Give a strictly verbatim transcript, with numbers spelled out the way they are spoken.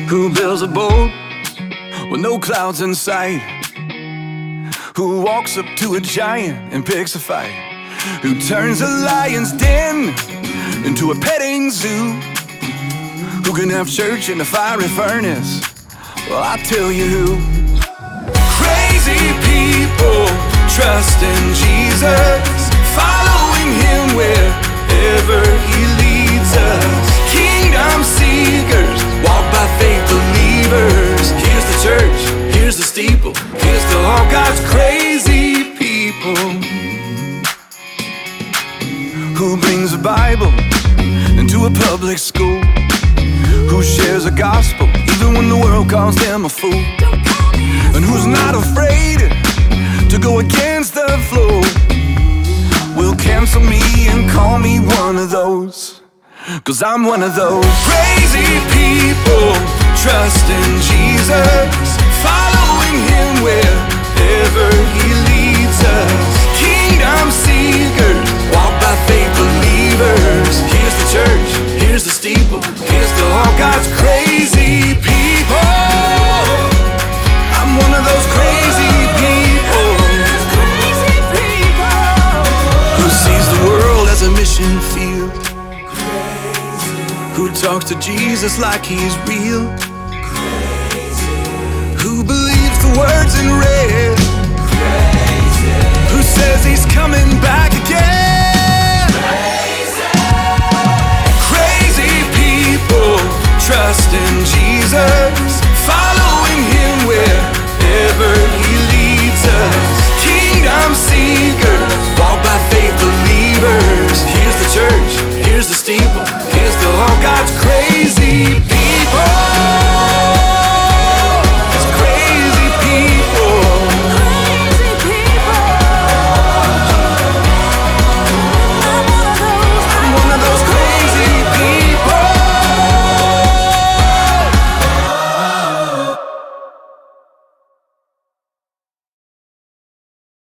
Who builds a boat with no clouds in sight? Who walks up to a giant and picks a fight? Who turns a lion's den into a petting zoo? Who can have church in a fiery furnace? Well, I'll tell you who. Crazy people trust in Jesus, following Him wherever He leads us. Kingdom seekers, walk by faith believers. Here's the church, here's the steeple, here's to all God's crazy people. Who brings a Bible into a public school? Who shares a gospel even when the world calls them a fool? And who's not afraid to go against the flow? Will cancel me and call me one of those, 'cause I'm one of those. Crazy people trust in Jesus, following Him wherever He leads us. Kingdom seekers, walk by faith believers. Here's the church, here's the steeple, here's to all God's crazy people. I'm one of those crazy people who sees the world as a mission field, who talks to Jesus like He's real, who believes the words in red